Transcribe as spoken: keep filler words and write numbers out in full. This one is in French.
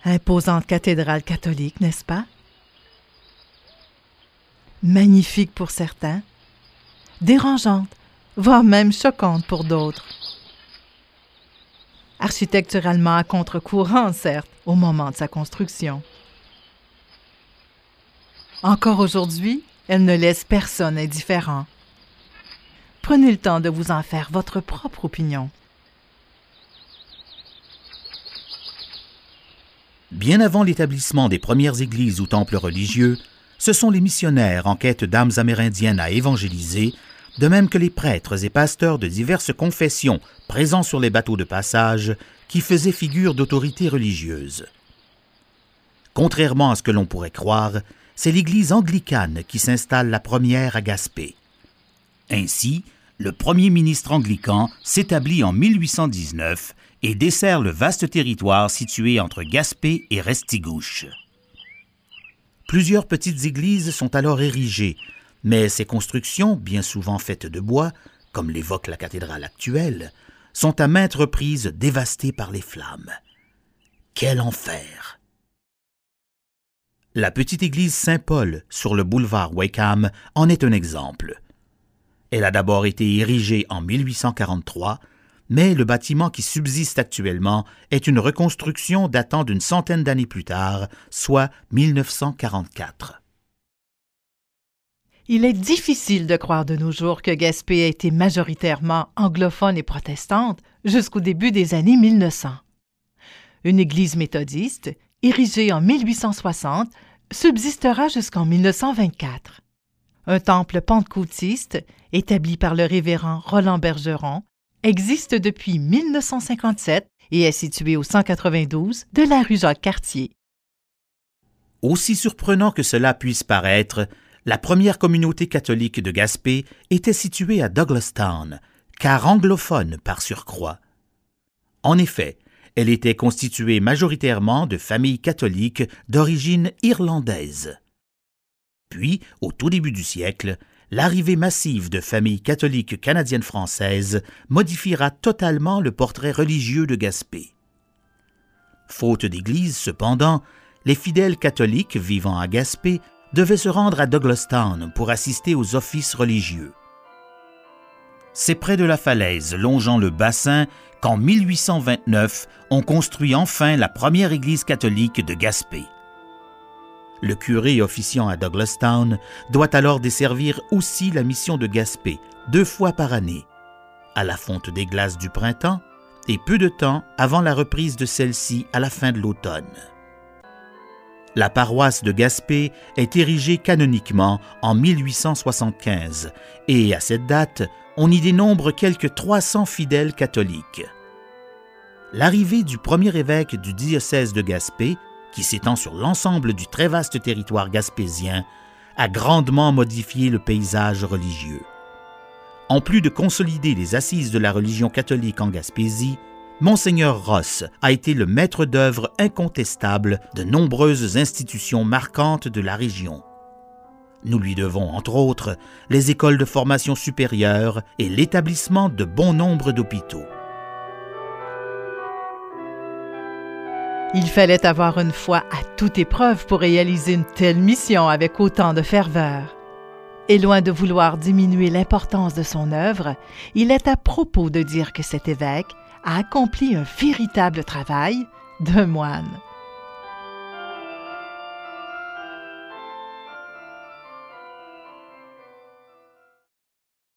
Imposante cathédrale catholique, n'est-ce pas? Magnifique pour certains, dérangeante, voire même choquante pour d'autres. Architecturalement à contre-courant, certes, au moment de sa construction. Encore aujourd'hui, elle ne laisse personne indifférent. Prenez le temps de vous en faire votre propre opinion. Bien avant l'établissement des premières églises ou temples religieux, ce sont les missionnaires en quête d'âmes amérindiennes à évangéliser, de même que les prêtres et pasteurs de diverses confessions présents sur les bateaux de passage qui faisaient figure d'autorité religieuse. Contrairement à ce que l'on pourrait croire, c'est l'Église anglicane qui s'installe la première à Gaspé. Ainsi, le premier ministre anglican s'établit en mille huit cent dix-neuf et dessert le vaste territoire situé entre Gaspé et Restigouche. Plusieurs petites églises sont alors érigées, mais ces constructions, bien souvent faites de bois, comme l'évoque la cathédrale actuelle, sont à maintes reprises dévastées par les flammes. Quel enfer! La petite église Saint-Paul, sur le boulevard Wakeham, en est un exemple. Elle a d'abord été érigée en mille huit cent quarante-trois, mais le bâtiment qui subsiste actuellement est une reconstruction datant d'une centaine d'années plus tard, soit mille neuf cent quarante-quatre. Il est difficile de croire de nos jours que Gaspé a été majoritairement anglophone et protestante jusqu'au début des années mille neuf cents. Une église méthodiste, érigée en mille huit cent soixante, subsistera jusqu'en mille neuf cent vingt-quatre. Un temple pentecôtiste, établi par le révérend Roland Bergeron, existe depuis mille neuf cent cinquante-sept et est situé au cent quatre-vingt-douze de la rue Jacques-Cartier. Aussi surprenant que cela puisse paraître, la première communauté catholique de Gaspé était située à Douglastown, car anglophone par surcroît. En effet, elle était constituée majoritairement de familles catholiques d'origine irlandaise. Puis, au tout début du siècle, l'arrivée massive de familles catholiques canadiennes-françaises modifiera totalement le portrait religieux de Gaspé. Faute d'église, cependant, les fidèles catholiques vivant à Gaspé devaient se rendre à Douglastown pour assister aux offices religieux. C'est près de la falaise longeant le bassin qu'en mille huit cent vingt-neuf, on construit enfin la première église catholique de Gaspé. Le curé officiant à Douglastown doit alors desservir aussi la mission de Gaspé, deux fois par année, à la fonte des glaces du printemps et peu de temps avant la reprise de celle-ci à la fin de l'automne. La paroisse de Gaspé est érigée canoniquement en mille huit cent soixante-quinze et à cette date, on y dénombre quelques trois cents fidèles catholiques. L'arrivée du premier évêque du diocèse de Gaspé, qui s'étend sur l'ensemble du très vaste territoire gaspésien, a grandement modifié le paysage religieux. En plus de consolider les assises de la religion catholique en Gaspésie, Monseigneur Ross a été le maître d'œuvre incontestable de nombreuses institutions marquantes de la région. Nous lui devons, entre autres, les écoles de formation supérieure et l'établissement de bon nombre d'hôpitaux. Il fallait avoir une foi à toute épreuve pour réaliser une telle mission avec autant de ferveur. Et loin de vouloir diminuer l'importance de son œuvre, il est à propos de dire que cet évêque a accompli un véritable travail de moine.